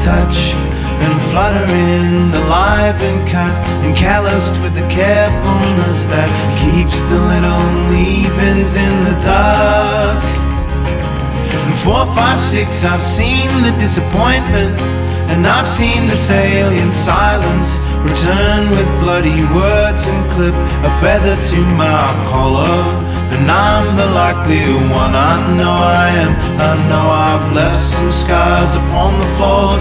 touch, and fluttering, alive and cut, and calloused with the carefulness that keeps the little leavings in the dark. And 4, 5, 6, I've seen the disappointment, and I've seen the salient silence return with bloody words and clip a feather to my collar. And I'm the likely one, I know I am. I know I've left some scars upon the floors